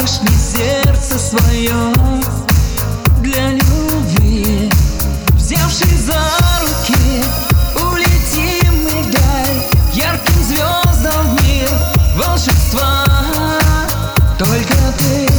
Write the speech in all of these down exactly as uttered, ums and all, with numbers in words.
открываешь мне сердце свое для любви. Взявшись за руки, улетим мы вдаль, ярким звездам в мир волшебства. Только ты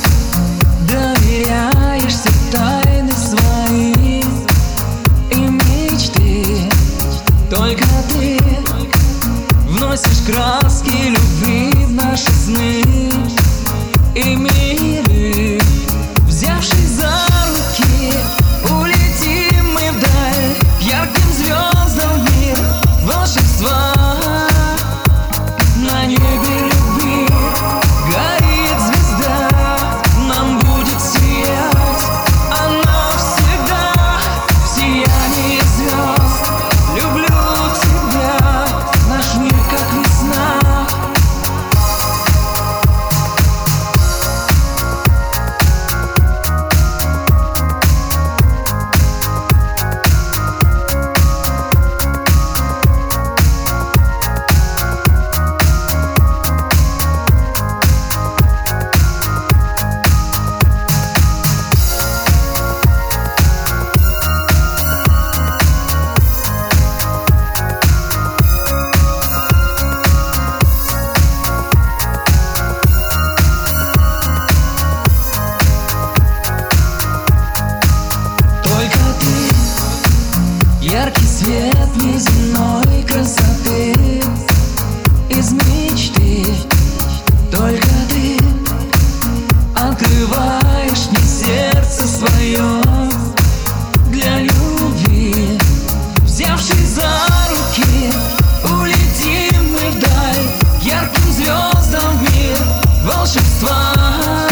доверяешься тайны свои и мечты. Только ты вносишь краски любви в наши сны и миры. Взявшись за руки, улетим мы вдаль, ярким звездам в мир волшебства. На небе любви горит звезда, нам будет сиять она всегда. В сиянии звезд люблю тебя, наш мир как весна. Яркий свет неземной красоты из мечты. Только ты открываешь мне сердце свое для любви. Взявшись за руки, улетим мы вдаль, ярким звездам в мир волшебства.